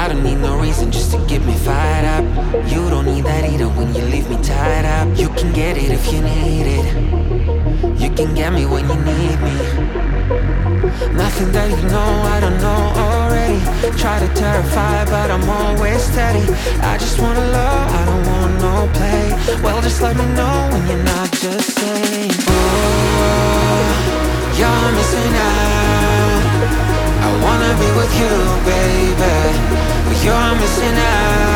don't need no reason just to get me fired up. You don't need that either when you leave me tied up. You can get it if you need it. You can get me when you need me. Nothing that you know I don't know already. Try to terrify but I'm always steady. I just wanna love, I don't want no play. Well, just let me know when you're not just saying, oh, you're missing out. I wanna be with you, baby, but you're missing out.